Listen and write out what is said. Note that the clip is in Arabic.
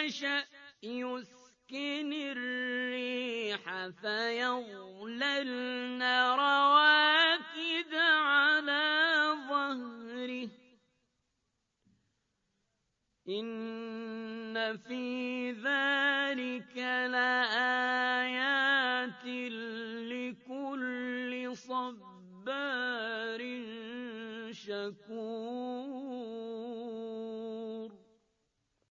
يَشَأْ يُسْكِنِ الرِّيحَ فَيَظْلَلْنَ رَوَاكِدَ عَلَىٰ ظَهْرِهِ ۚ إِنَّ فِي ذَٰلِكَ لَآيَاتٍ لِّكُلِّ صَبَّارٍ شَكُورٍ.